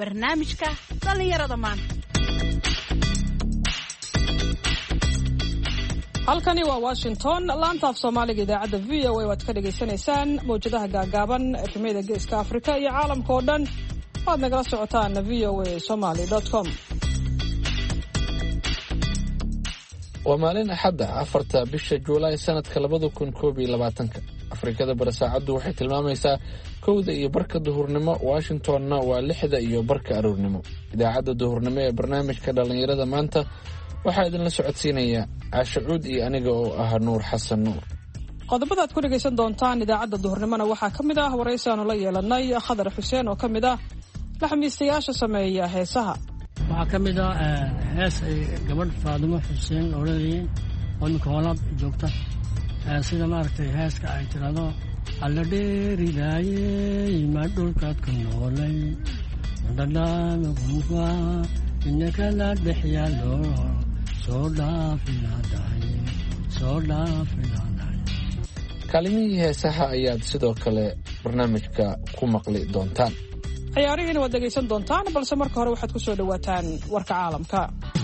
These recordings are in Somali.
barnaamijka dhallinyarada maanta. halkani waa Washington, laanta af Soomaaliga idaacadda VOA waad ka dhageysanaysaan mowjadaha gaagaaban efemada geeska Afrika iyo caalamka oo dhan waad nagala socotaan voasomali.com. waa maalin axadda 4 bisha Juulaay sanadka 2021. Afrikada bari saacadu waxay tilmaamaysaa 1:00 duhurnimo, Washingtonna waa 6:00 aroornimo. Idaacadda duhurnimo ee barnaamijka dhalinyarada maanta waxaa idinla socodsiinaya Caasha Cuud iyo aniga oo ah Nuur Xasan Nuur. qodobada aad ku dhageysan doontaan idaacadda duhurnimona waxaa ka mid ah waraysi aanu la yeelanay Khadar Xuseen oo ka mid ah laxmiistayaasha sameeya heesaha. waxaa ka mid ah hees ay gabadh Faadimo Xuseen oranayeen oo ninka walaal joogta sida maaragtay heeska ay tirado alla dheeridaayey ma dhulkaad ku noolay dadana kuwa innaka la dhexyaalo soo dhaafinaday kaalimihii heesaha ayaad sidoo kale barnaamijka ku maqli doontaan. ciyaarihiina waad dhegaysan doontaan, balse marka hore waxaad ku soo dhawaataan warka caalamka.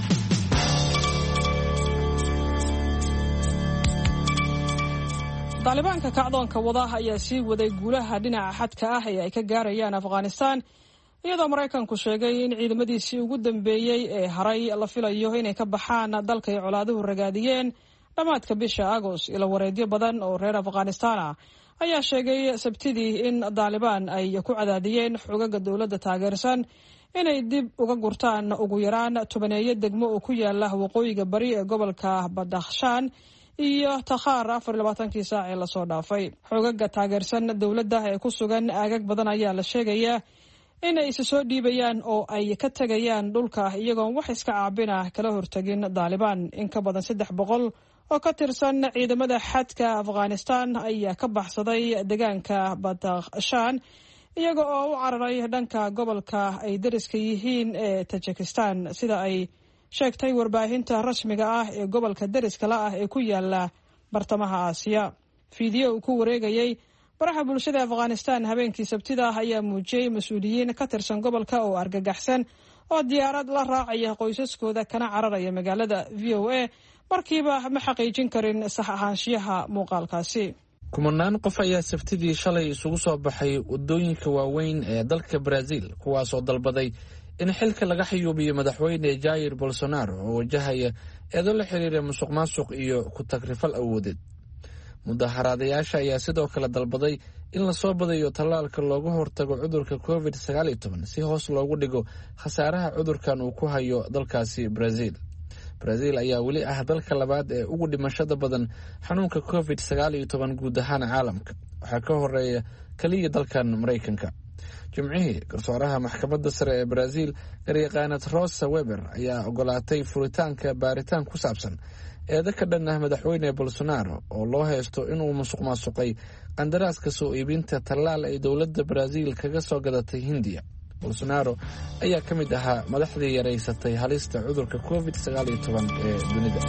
Taalibaanka kacdoonka wadaha ayaa sii waday guulaha dhinaca xadka ah ee ay ka gaarayaan Afghanistan, iyadoo Maraykanku sheegay in ciidamadiisii ugu dambeeyay ee haray la filayo inay ka baxaan dalka ay colaaduhu ragaadiyeen dhamaadka bisha Agost. ila wareedyo badan oo reer Afghanistan ah ayaa sheegay Sabtidii in Taliban ay ku cadaadiyeen xogaga dawladda taageersan inay dib uga gurtaan ugu yaraan 10 degmo oo ku yaala waqooyiga bari ee gobolka Badakhshan iyo Takhar 24 saac ee la soo dhaafay. xogaga taageersan dawladda ee ku sugan aagag badan ayaa la sheegayaa inay is soo dhiibayaan oo ay ka tagayaan dhulka iyagoon wax iska caabin ah kala hortagin Taliban. in ka badan 300 oo ka tirsan ciidamada xadka Afghanistan ayaa ka baxsaday deegaanka Badakhshan iyaga oo u cararay dhanka gobolka ay dariska yihiin ee Tajikistan, sida ay sheegtay warbaahinta rasmiga ah ee gobolka dariska la ah ee ku yaala bartamaha Aasiya. fiideo uu ku wareegayay baraha bulshada Afghanistan habeenkii Sabtida ayaa muujiyay mas'uuliyiin ka tirsan gobolka oo argagaxsan oo diyaarad la raacaya qoysaskooda kana cararaya magaalada. VOA markiiba ma xaqiijin karin sax ahaanshiyaha muuqaalkaasi. kumanaan qof ayaa Sabtidii shalay isugu soo baxay wadooyinka waaweyn ee dalka Brazil, kuwaas oo dalbaday in xilka laga xayuubiyo madaxweyne Jair Bolsonaro oo wajahaya eedo la xiriira musuqmaasuq iyo ku tagrifal awoodeed. mudaharaadayaasha ayaa sidoo kale dalbaday in la soo badayo tallaalka looga hortago cudurka COVID-19 si hoos loogu dhigo khasaaraha cudurkan uu ku hayo dalkaasi Brazil. Brazil ayaa weli ah dalka labaad ee ugu dhimashada badan xanuunka COVID-19 guud ahaan caalamka, waxaa ka horeeya kaliya dalkan Maraykanka. Jimcihii, garsooraha maxkamadda sare ee Brazil, garyaqaanad Rosa Weber, ayaa ogolaatay furitaanka baaritaan ku saabsan eedo ka dhan ah madaxweyne Bolsonaro oo loo haysto inuu musuqmaasuqay qandaraaska soo iibinta tallaal ay dowladda Brazil kaga soo gadatay Hindiya. Bolsonaro ayaa ka mid ahaa madaxdii yaraysatay halista cudurka COVID-19 ee dunida.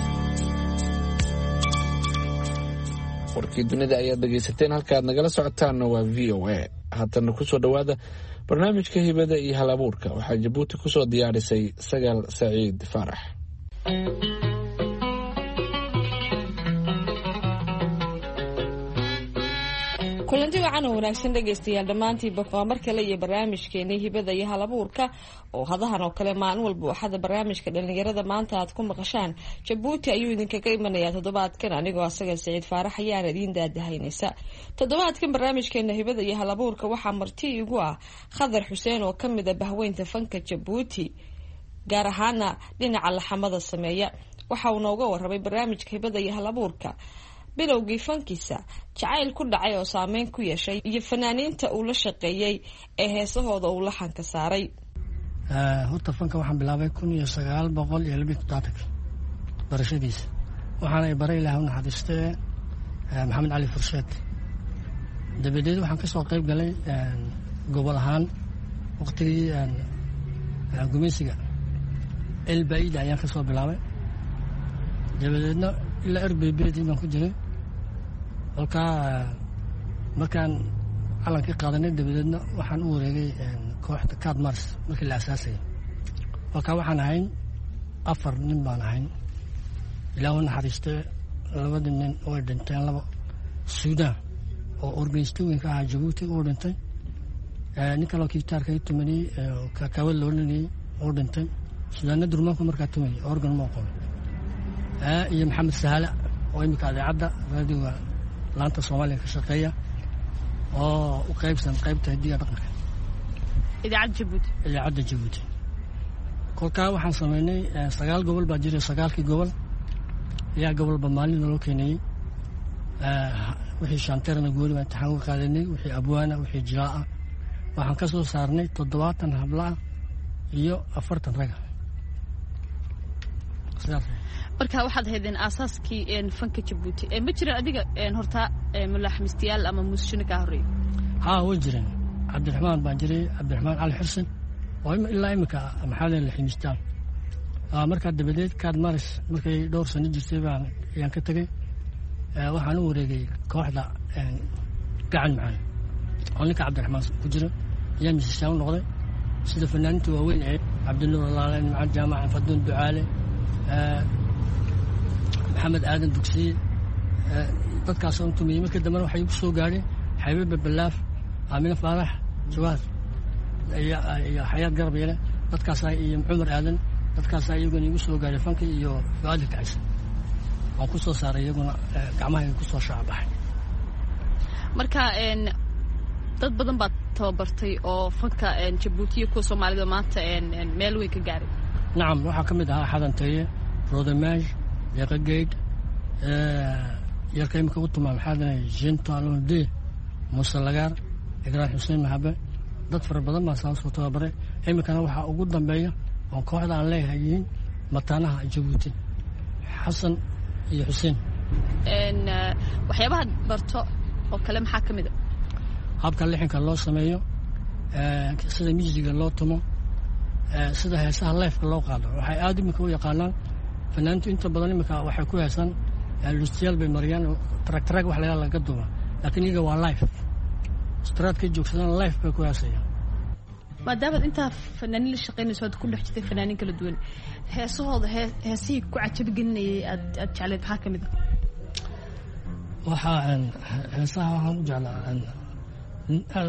warkii dunida ayaad dhegaysateen, halkaad nagala socotaanna waa VOA. haatana ku soo dhawaada barnaamijka hibada iyo halabuurka. waxaa Jabuuti ku soo diyaarisay Sagaal Saciid Faarax. kulanti wacan oo wanaagsan dhegaystayaal dhammaantiinba waa mar kale iyo barnaamijkeena hibada iyo halabuurka oo hadahan oo kale maalin walba waxaad barnaamijka dhalinyarada maanta aad ku maqashaan. Jabuuti ayuu idinkaga imanayaa toddobaadkan, anigoo Sagaal Saciid Faarax ayaan idiin daadahaynaysa. toddobaadkan barnaamijkeena hibada iyo halabuurka waxaa marti igu ah Khadar Xuseen oo ka mid ah bahweynta fanka Jabuuti, gaar ahaana dhinaca laxamada sameeya. waxa uu nooga warramay barnaamijka hibada iyo halabuurka bilowgii fankiisa, jacayl ku dhacay oo saameyn ku yeeshay, iyo fanaaniinta uu la shaqeeyay ee heesahooda uu laxanka saaray. horta fanka waxaan bilaabay 1972 barashadiisa. waxaana ay baray Ilaahay u naxariistay Maxamed Cali Fursheed. dabadeed waxaan ka soo qayb galay gobol ahaan waqtigii gumeysiga Elbaida ayaan ka soo bilaabay. dabadeedna ilaa RBBdii baan ku jiray. halkaa markaan calankii qaadanay dabadeedna waxaan u wareegay kooxda cad mars markii la asaasayay kolkaa waxaan ahayn 4 nin baan ahayn ilaa u naxariistay 2 nin oo dhinteen 2 Suudaan oo organistooyinka ahaa Jabuuti oo dhintay nin kaloo gitaarka tumani kakawad loo leeyay oo dhintay Suudaanna durmaanku markaa tumay organ ma qabo iyo Maxamed Sahala oo imika idaacadda raadiga laanta Soomaaliya ka shaqeeya oo u qaybsan qaybta hiddiga dhaqanka idaacadda Jabuuti kolkaa waxaan sameynay 9 gobol baa jiray 9kii gobol ayaa gobolba maalin loo keenay wixii shanteerna gooli baan taxaw qaadanay wixii abwaana wixii jilaa waxaan ka soo saarnay 70 habla iyo 40 rag marka waxaad haydeen aasaaskii fanka Jabuuti ma jiraan adiga horta mulaxmistayaal ama muusishino ka horeeyay way jireen Cabdiraxmaan baan jiray Cabdiraxmaan Ali Xuseen oo ilaa imika maxaa la ximistaan marka dabadeed kaad maris markay dhowr sano jirtay baan ayaan ka tagay waxaan u wareegay kooxda gacan macaan oo ninka Cabdiraxmaan ku jira ayaan misishaan noqday sida fanaaniinta waaweyn ee Cabdinuur Laaleen Macad Jaamac Faduun Ducaale Maxamed Aadan Dugsi dadkaas oo tumiyay markii dambe waxay ku soo gaareen Xabiib Balaaf Aamina Faarax Jawaad ayaa xayaad garab yeelay dadkaas iyo Cumar Aadan dadkaas ayaguna igu soo gaaray fanka iyo Fuaad Kacsi oo ku soo saaray iyaguna gacmaha ku soo shaabaxay marka dad badan baad tababartay oo fanka Jabuuti ku Soomaalida maanta meel weyn ka gaaray nacam waxa kamid ah xadanteeye Rodemaaj yaqageed yarkay imika u tumaa maxaadana Gentalonde Musa Lagar Igraan Xuseen Mahabe dad fara badan baa soo tababaray imikana waxa ugu dambeeya oo kooxda aan leeyahay mataanaha Jabuuti Xasan iyo Xuseen waxyaabaha barto oo kale maxaa kamid ah habka lixinka loo sameeyo sida musiga loo tumo sida heesaha live loo qaado waxay aad imika u yaqaanaan fanaantu inta badan imika waxay ku heesan lustiyaal bay mariyaan track wax laga duuba laakiin iyaga waa live straadka joogsadaan live bay ku heesayaan maadaama inta fanaaniin la shaqeynayso aad ku dhex jirtay fanaaniin kala duwan heesahooda heesihii ku cajabgelinayay aad jecleed maxaa kamid ah waxaa heesaha waxaan u jeclaa aad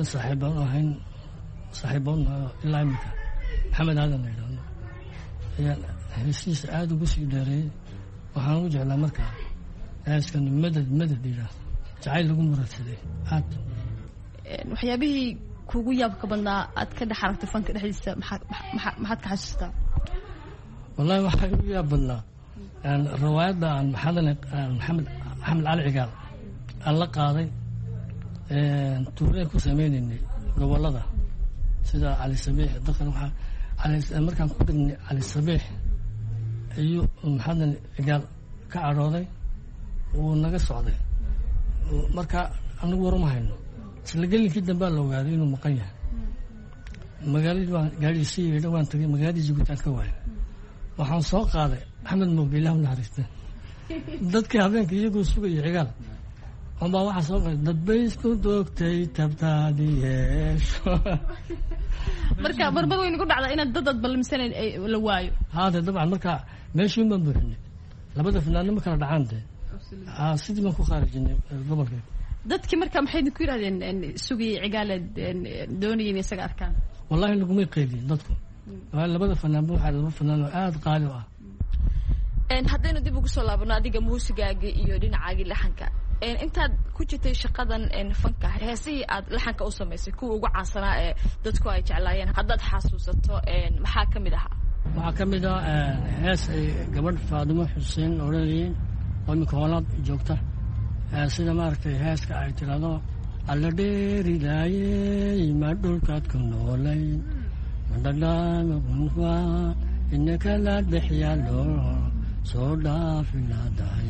saaxiiboon ilaa imika Maxamed Aadan la yidhaahdo ayaa heesiisa aad ugu sii dheereeyay waxaan u jeclaa markaa heeskan madad yidhaahdo jacayl lagu muradsaday aad waxyaabihii kugu yaabka badnaa aad ka dhex aragtay fanka dhexdiisa maxaad ka xasuustaa wallahi waxaa ugu yaab badnaa riwaayadda aan maxamed cali cigaal aan la qaaday tuureen ku sameynaynay gobolada sida Cali Sabiix dadkan waxaa markaan ku dhignay Cali Sabiix ayuu maxamed cigaal ka cadhooday uu naga socday marka anagu waruma hayno isla gelinkii dambe la ogaaday inuu maqan yahay magaaladii waan gaadhiisii yeedhay waan tagay magaaladii Jabuuti ka waayay waxaan soo qaaday Axmed Moobilah naxariista dadkii habeenkii iyagoo sugayay cigaal ama waxa soo qaaday dad bay isku doogtay tabtaadiyeesho marka marmar weyn ku dhacda inaad dad balmisan la waayo hada dabcan marka meeshii ma buuxinay labada fanaanimo ma kala dhacaan sidii ma ku khaarijinay gobolka dadkii marka maxay ku yiraahdeen sugayay cigaaleed doonayeen isaga arkaan wallahi laguma qeydin dadku labada fanaan waxa laba fanaan aad qaali ah haddaynu dib ugu soo laabano adiga muusigaaga iyo dhinacaaga laxanka intaad ku jirtay shaqadan fanka heesihii aad laxanka u samaysay kuwa ugu caansanaa ee dadku ay jeclaayeen haddaad xasuusato maxaa kamid ahaa waxaa kamid ah hees ay gabadh Faadimo Xuseen oranayeen oo imika Hoolaad joogta sida maaragtay heeska ay tiraahdo alla dheerilaayay ma dhulkaad ku noolay madadhaama kunfa innaka la dhexyaalo soo dhaafilaadahay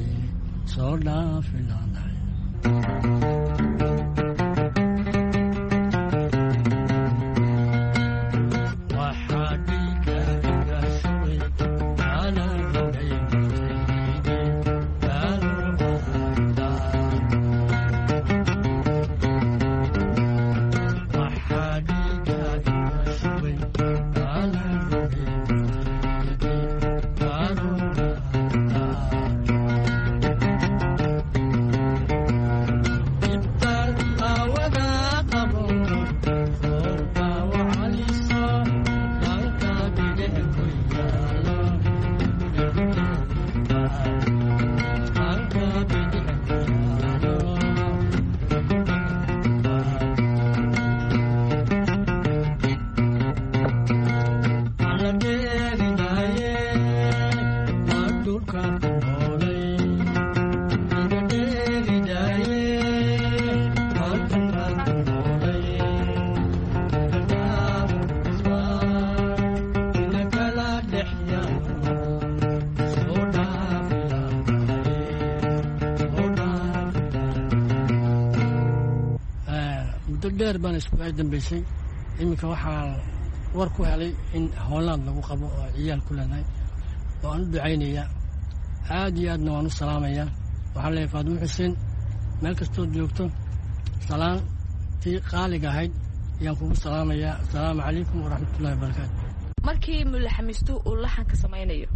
dheer baan isku ay dambaysay iminka waxaan war ku helay in Holland lagu qabo oo ciyaal ku leenahay waan u ducaynayaa aad iyo aadna waan u salaamayaa waxaan leeyahay Faadimo Xuseen meel kastoo joogto salaan tii qaaliga ahayd ayaan kugu salaamayaa assalaamu calaykum waraxmatullaahi wabarakaatu markii mulaxamistu uu laxanka samaynayo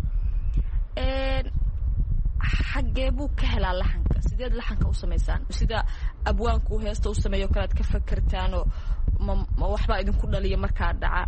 xaggee buu ka helaa laxanka sideed laxanka u samaysaan sida abwaanku heesta u sameeyo kalaad ka fakartaanoo ma waxbaa idinku dhaliya markaa dhaca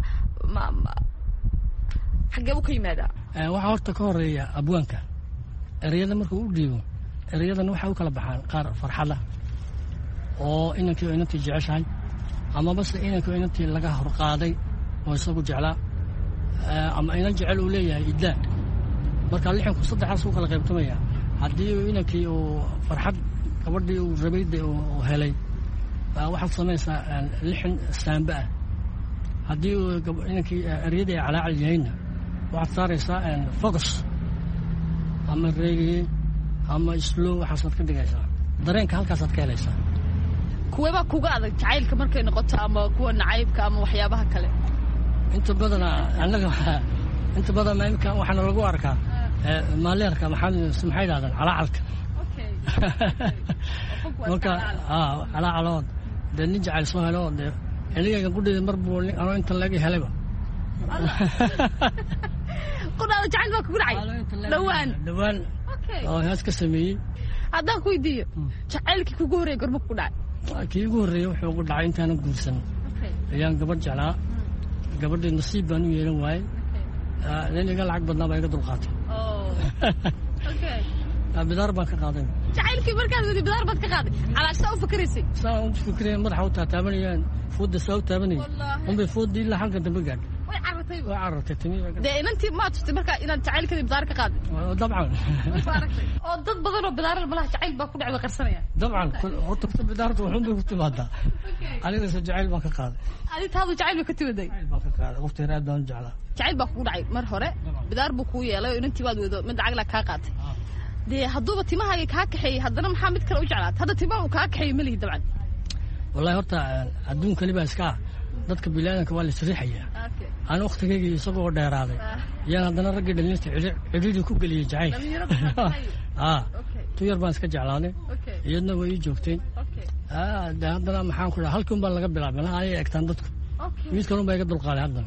xaggee buu ka yimaadaa waxaa horta ka horeeya abwaanka ereyada markuu u dhiibo ereyadana waxay u kala baxaan qaar farxada oo inankii oo inantii jeceshahay ama base inankii oo inantii laga hor qaaday oo isagu jeclaa ama inan jecel uu leeyahay iddaa marka lixanku saddexaas u kala qaybtamaya haddii inankii uu farxad gabadhii uu rabayda uu helay waxaad samaysaa lixan saamba ah haddii inankii eryadii ay calaacal yahayna waxaad saaraysaa focus ama reegiye ama slow waxaasaad ka dhigaysaa dareenka halkaasaad ka helaysaa kuweebaa kuga adag jacaylka markay noqoto ama kuwa nacaybka ama waxyaabaha kale inta badan annaga imika waxaana lagu arkaa maaleerka maxay dhahdaan calaacalka marka calaacalood dee nin jacayl soo helo dee aniga gudhida mar buu anoo inta laga helayba qudhaada jacayl baa kugu dhacay dhawaan oo hees ka sameeyey haddaan ku weydiiyo jacaylkii kugu horreeyey gorma kugu dhacay kii ugu horreeyey wuxuu ugu dhacay intaanan guursan ayaan gabadh jeclaa gabadhii nasiib baan u yeelan waayey nin iga lacag badnaa baa iga dulqaatay bidaar baan ka qaaday jacaylkii markaad wadi bidaar baad ka qaaday calaasaa u fakaraysay saa u fikiraya madaxa u taataabanayaan foodda saa u taabanayay unbay fooddii ilaa halkan dambe gaadhay way carartay timi dee inantii maa tustay markaa inaad jacaylkeedii bidaar ka qaaday dabcan oo dad badan oo bidaar malaha jacayl baa ku dhacay way qarsanayaan dabcan horta bidaarta waxun bay ku timaadaa anigase jacayl baan ka qaaday adi taadu jacayl bay ka timaday jacayl baan ka qaaday waqti yar aad baan u jeclaa jacayl baa kugu dhacay mar hore bidaar buu kuu yeelay oo inantii baad wado mid lacag la kaa qaatay dee hadduuba timahaaga kaa kaxeeyey haddana maxaa mid kale u jeclaat hadda timaha uu kaa kaxeeyey ma lihi dabcan wallahi horta adduunkani baa iska dadka bilaadanka waa la isriixayaa aan waktigaygii isagoo dheeraaday yaan haddana raggii dhalinyarta cidhidii ku geliyey jacayl tu yar baan iska jeclaaday iyadna way ii joogteen de haddana maxaan ku dhaha halkii un baan laga bilaabay laha ayay egtaan dadku mid kalun baa iga dulqaaday haddana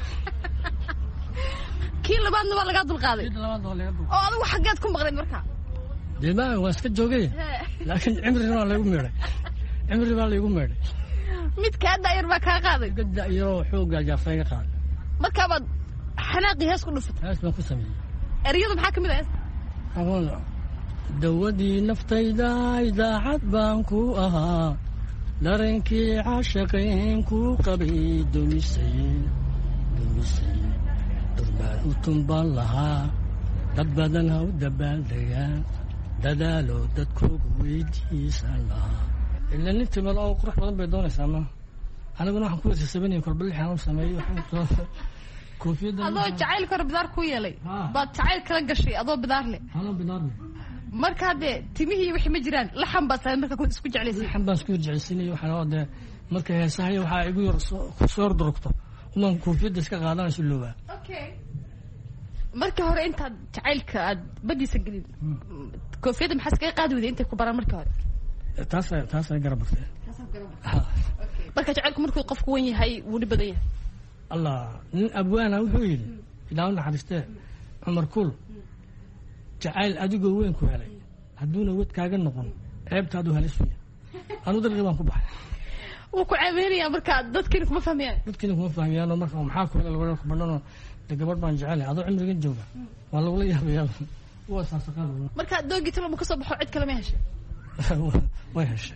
kii labaadna waa lagaa dulqaaday oo adigu xaggeed ku maqnayd markaa dee ma waa iska joogay laakiin cimrina waa laygu meedhay cimri baa laygu meedhay mid kaa daayar baa kaa qaaday dayaroo xoogaa jaafta iga qaaday markaabaad xanaaqii hees ku dhufatay hees baan ku sameeyey eryada maxaa ka mid ah dawadii naftayda idaacad baan ku ahaa dareenkii caashaqayn ku qabay dumisay durbaan u tumbaan lahaa dad badan ha u dabaaldegaan dadaalo dadkoogu weydiisan lahaa ila nin timad oo qurux badan bay doonaysaa ma aniguna waxaan ku weysasabanaya kolbalixaan u sameeyo koofiyadda adoo jacaylka hore bidaar ku yeelay baad jacayl kala gashay adoo bidaar leh markaa dee timihii wixii ma jiraan laxan baad tahay markaa isku jeclaysay laxan baan isku jeclaysinay waxaan dee marka heesahay waxaa igu yar soo hordurugto umaan koofiyadda iska qaadanayso loobaa markii hore intaad jacaylka aad badiisa gelin koofiyadda maxaa iskaga qaadi weyday intay ku baraan markii hore taasay garab bartay marka jacaylku markuu qofku wan yahay wuu dhib badan yahay allah nin abwaana wuxuu yidhi ilaa u naxariistee cumar kuul jacayl adigoo weyn ku helay hadduuna wad kaaga noqon ceebtaadu halisuya anuu darqi baan ku baxay wuu ku ceebeynaya marka dadkiina kuma fahmiyaanoo marka maxaa ku hela lagu badhanoo de gabadh baan jecelahay adoo cimrigan jooga waa lagula yaabaya waa saasaqaad marka doogii talo mu ka soo baxo cid kale ma heshay way heshay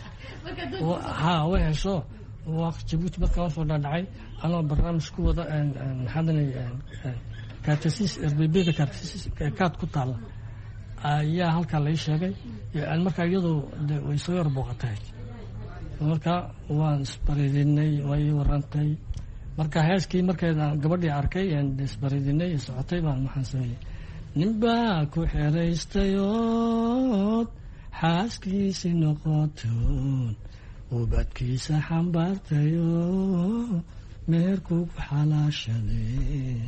way hesho waa jabuuti markaa usoo dhaadhacay anoo barnaamij ku wada maxaadanay kaartasiis rbda kaartasiis kaad ku taalla ayaa halkaa lai sheegay markaa iyadoo way soo yar booqatay marka waan isbaridinay way warantay marka heeskii markeeda gabadhii arkay isbaridinay socotay baan waxaan sameeyey ninbaa ku xeraystayood xaaskiisi noqotoon ubadkiisa xambaartayo meherkuu ku xalaashaday.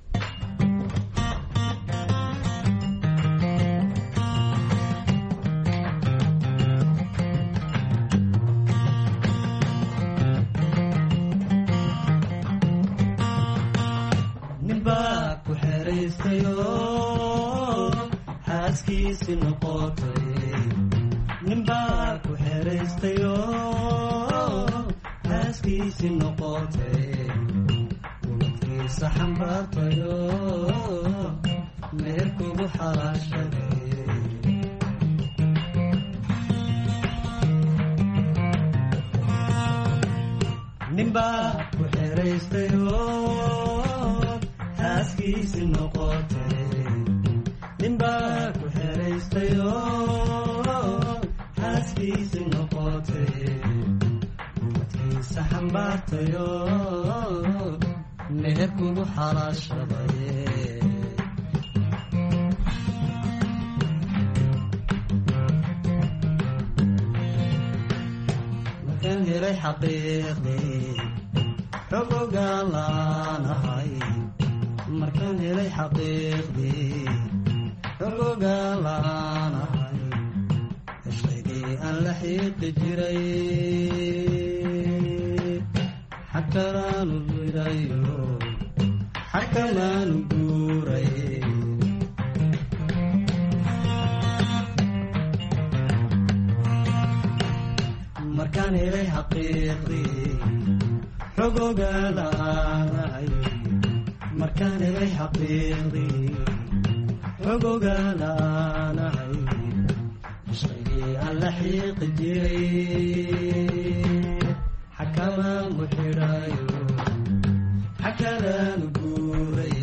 ninbaa ku xeraystayo xaaskiisi noqotay. ninbaa ku xeraystayo xaaskiisi noqotay. ubadkiisa xambaartayo meherkugu xalaashaday. ninbaa ku xeraystayo xaaskiisi noqotay. ninbaa ku xeraystayo xaaskiisi noqotay. ubadkiisa xambaartayo meherkugu xalaashaday. markaan helay xaqiiqdii xog ogaan laanahay. markaan helay xaqiiqdii xog ogaan laanahay. heshaygii aan la xiiqi jiray xakalaanu guurayo xakalaanu guuray. markaan helay xaqiiqdii xog ogaan laanahay. markaan helay xaqiiqdii xog ogaan laanahay. heshaygii aan la xiiqi jiray xakalaanu xidhayo xakalaanu guuray.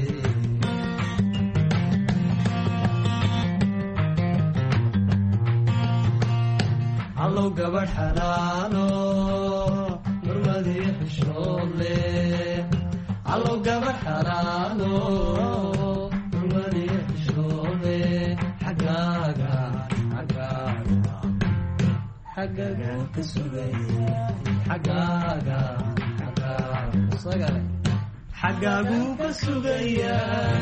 allow gabadh xalaalo xurmadii xishood leh. allow gabadh xalaalo xurmadii xishood leh. xaggaaga xaggaaga xaggaaga ka sugaya. xaggaaga xaggaaga xaggaagu ka sugaya.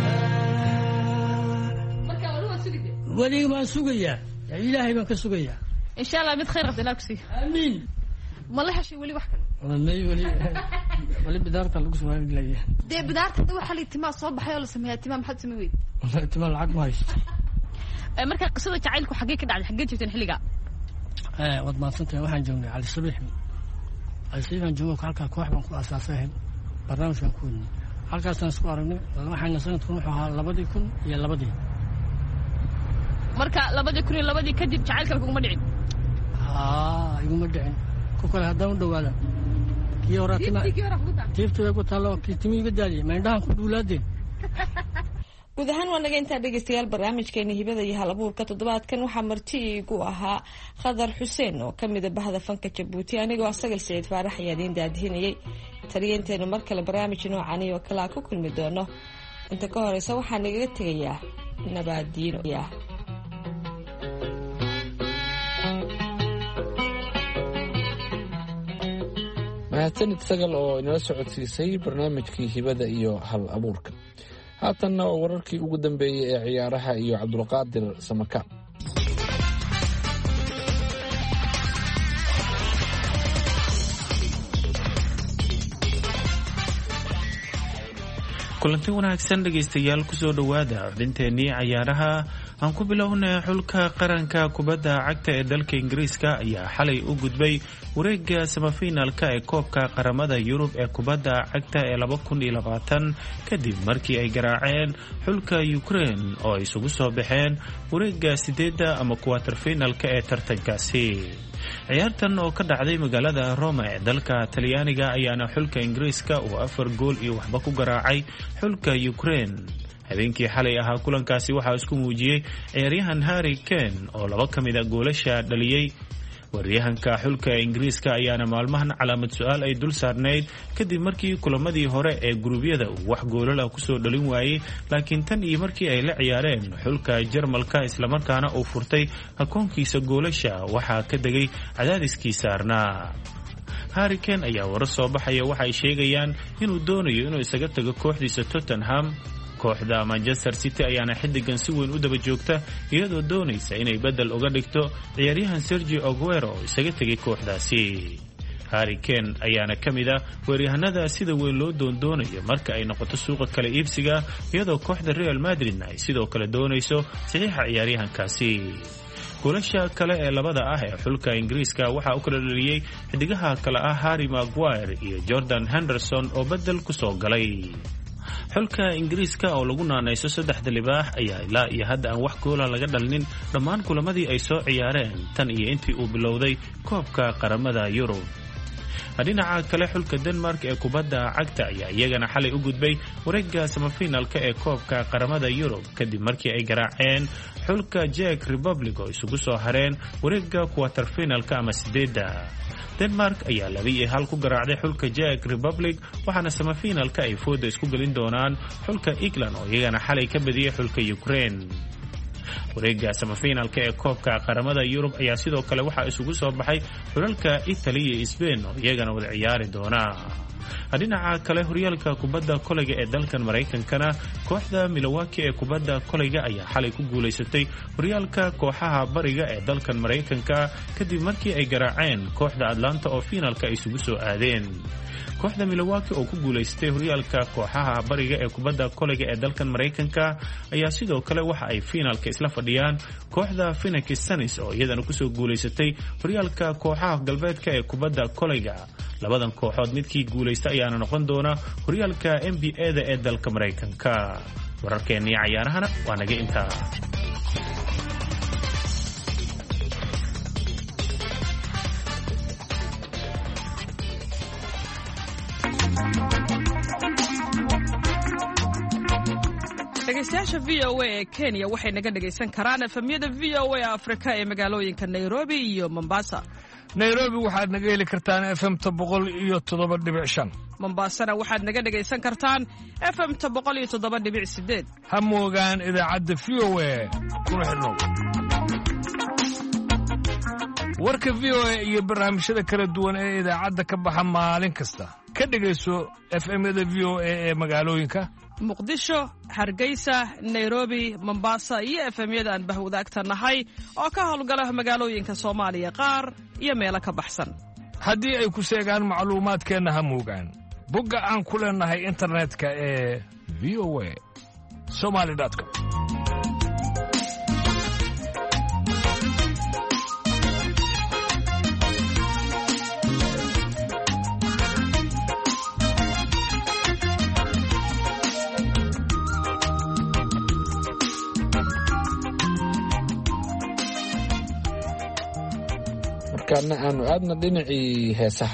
weliga baan sugayaa. ilaahay baan ka sugayaa. insha allah mid khayr qabta ilaa ku siiyo. aamiin. ma la heshay weli wax kale? weli bidaarta lagu sameeyaa. dee bidaarta waxaa la timaa soo baxay oo la sameeyaa. timaa maxaad samey weyd? timaa lacag ma haysto. marka qisada jacaylku xaggee ka dhacday? xaggee joogteen xilligaa? waad mahadsantahay. waxaan joognay cali sabiix. cali sabiix baan joogo halkaa koox baan ku aasaasahay. barnaamijkan ku wadnay halkaasaan isku aragnay. waxayna sanadkun wuxuu ahaa 2002. marka 2002 kadib jacaylka kuguma dhicin? iguma dhicin. ku kale haddaan u dhawaadan kii hore tiifta ku taalo kii timi iga daadiyay ma indhahan ku dhuulaadeen. guud ahaan waa naga intaa dhegaystayaal barnaamijkeena hibada iyo hal abuurka toddobaadkan waxaa marti iigu ahaa khadar xuseen oo ka mida bahda fanka jabuuti. anigoo asagal siciid faarax ayaa idiin daadihinayay. taliyanteenu mar kale barnaamij noocani oo kalea ku kulmi doono. inta ka horeysa waxaa nagaga tegayaa nabaadiino. mahadsanid sagal oo inala socodsiisay barnaamijkii hibada iyo hal abuurka. haatanna oo wararkii ugu dambeeyey ee ciyaaraha iyo cabdulqaadir samaka. kulanti wanaagsan dhegaystayaal kusoo dhowaada xubinteenii cayaaraha. aan ku bilownay xulka qaranka kubadda cagta ee dalka ingiriiska ayaa xalay u gudbay wareega semifinalka ee koobka qaramada yurub ee kubadda cagta ee 2020 kadib markii ay garaaceen xulka Ukraine oo ay isugu soo baxeen wareega 8 ama quarter finalka ee tartankaasi. ciyaartan oo ka dhacday magaalada Roma ee dalka Talyaaniga ayaana xulka ingiriiska uu 4 gool iyo waxba ku garaacay xulka Ukraine. habeenkii xalay ahaa kulankaasi waxaa isku muujiyey ciyaaryahan Harry Kane oo 2 ka mid ah goolasha dhaliyay. waryahanka xulka ingiriiska ayaana maalmahan calaamad su'aal ay dul saarnayd kadib markii kulamadii hore ee guruubyada uu wax goolal ah kusoo dhalin waayey, laakiin tan iyo markii ay la ciyaareen xulka Jarmalka islamarkaana uu furtay akoonkiisa goolasha waxaa ka degay cadaadiskii saarnaa. Harry Kane ayaa warar soo baxaya waxa ay sheegayaan inuu doonayo inuu isaga tago kooxdiisa Tottenham. Kooxda Manchester City ayaana xiddigan si weyn u daba joogta iyadoo doonaysa inay bedel uga dhigto ciyaaryahan Sergio Aguero oo isaga tagay kooxdaasi. Harry Kane ayaana ka mid ah weeraryahanada sida weyn loo doonayo marka ay noqoto suuqa kala iibsiga, iyadoo kooxda Real Madrid ay sidoo kale doonayso saxiixa ciyaaryahankaasi. Kulasha kale ee labada ah ee xulka Ingiriiska waxa uu kala dhaliyay xidigaha kale ah Harry Maguire iyo Jordan Henderson oo bedel ku soo galay. Xulka Ingiriiska oo lagu naanayso saddexda libaax ayaa ilaa iyo hadda aan wax gool laga dhalinin dhammaan kulamadii ay soo ciyaareen tan iyo intii uu bilowday koobka qaramada Yurub. dhinaca kale xulka Denmark ee kubadda cagta ayaa iyagana xalay u gudbay wareegga semifinalka ee koobka qaramada Yurub kadib markii ay garaaceen xulka Czech Republic oo isugu soo hareen wareegga quarterfinalka ama sideedda. Denmark ayaa 2-1 ku garaacday xulka Czech Republic waxaana semifinalka ay fooda isku gelin doonaan xulka England oo iyagana xalay ka badiyay xulka Ukraine. wareegga semifinalka ee koobka qaramada Yurub ayaa sidoo kale waxa isugu soo baxay xulalka Italy iyo Spain oo iyagana wada ciyaari doona. dhinaca kale horyaalka kubadda kolayga ee dalkan Mareykankana kooxda Milwaukee ee kubadda kolayga ayaa xalay ku guuleysatay horyaalka kooxaha bariga ee dalkan Mareykanka kadib markii ay garaaceen kooxda Atlanta oo finalka ay isugu soo aadeen. kooxda Milwaukee oo ku guuleystay horyaalka kooxaha bariga ee kubadda kolayga ee dalkan Mareykanka ayaa sidoo kale waxa ay finalka isla fadhiyaan kooxda Phoenix Suns oo iyadana ku soo guuleysatay horyaalka kooxaha galbeedka ee kubadda kolayga. labadan kooxood midkii guuleysta ayaana noqon doona horyaalka NBA-da ee dalka Mareykanka. wararkeennii ciyaarahana waa naga intaa. dhegeystayaasha VOA ee Kenya waxay naga dhegaysan karaan efemyada VOA Afrika ee magaalooyinka Nairobi iyo Mombasa. Nairobi waxaad naga heli kartaan FM-ta 107.5. Mombasana waxaad naga dhegaysan kartaan FM-ta 107.8. Ha moogaan idaacadda VOA kuna xidhnow. warka VOA iyo barnaamijyada kala duwan ee idaacadda ka baxa maalin kasta ka dhegayso FM-yada VOA ee magaalooyinka Muqdisho, Hargeysa, Nairobi, Mombasa iyo FM-yada aan bahwadaagta nahay oo ka howlgala magaalooyinka Soomaaliya qaar iyo meelo ka baxsan. haddii ay ku sheegaan macluumaadkeenna ha moogaan bogga aan ku leenahay internetka ee voa.somali.com. markaana aanu aadna dhinacii heesaha.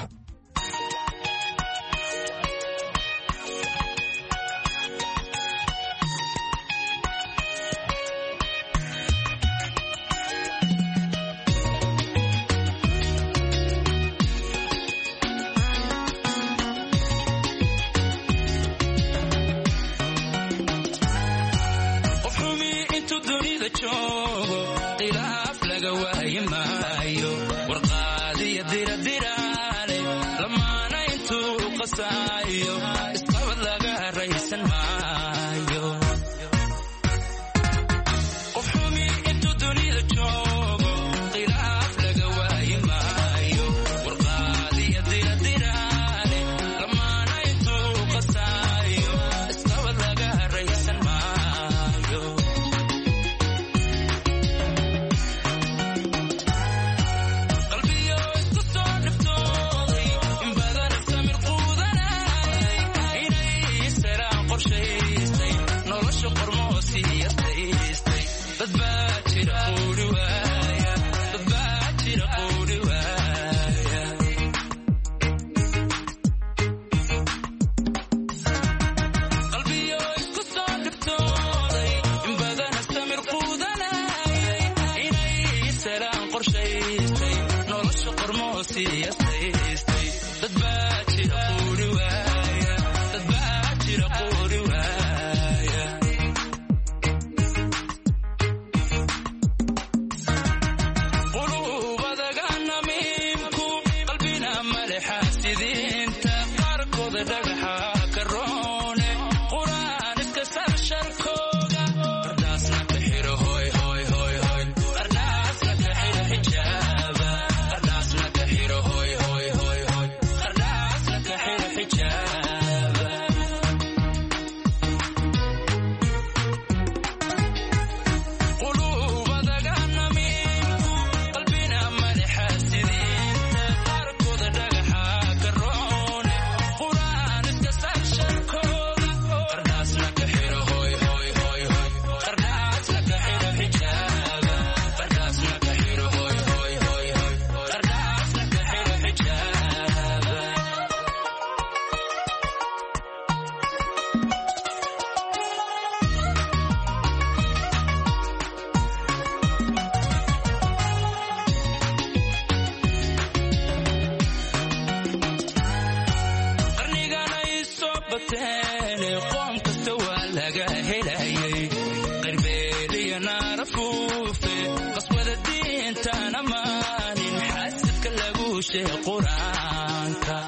laga helayay qirbeeliya naarafuufe qaswada diintana maanin xaasidka lagu sheeg qur-aanka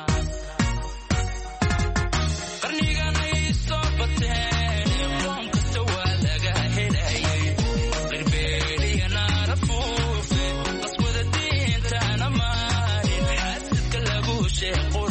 qarniganay soo bateen qoom kasta waa laga helayay qirbeeliya naarafuufe qaswada diintana maanin xaasidka lagu sheeg qur-aanka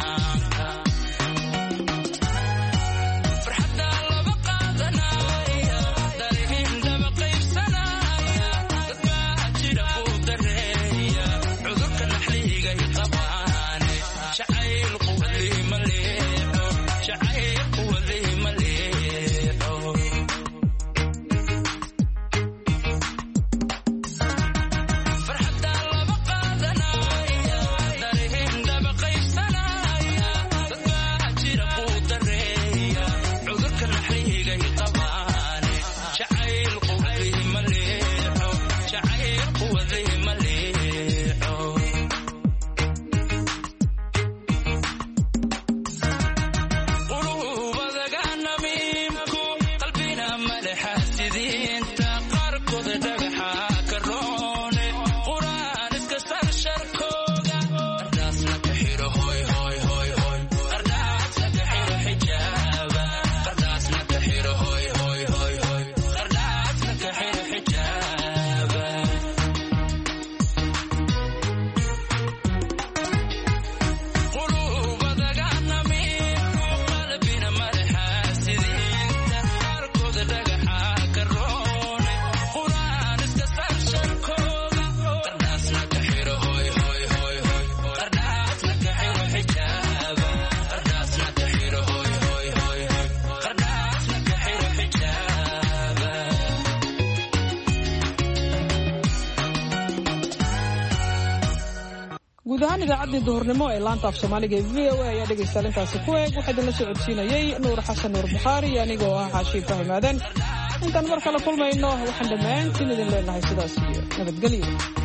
guud ahaan idaacaddii duhurnimo ee laanta af soomaaliga ee v o a ayaa dhegaystayaal intaasi ku eeg waxaa idinla soo codsiinayey nuur xasan nuur bukhaari anigoo ah xaashi ibraahim aadan intaan mar kale kulmayno waxaan dhammaantiin idin leenahay sidaas iyo nabadgelyo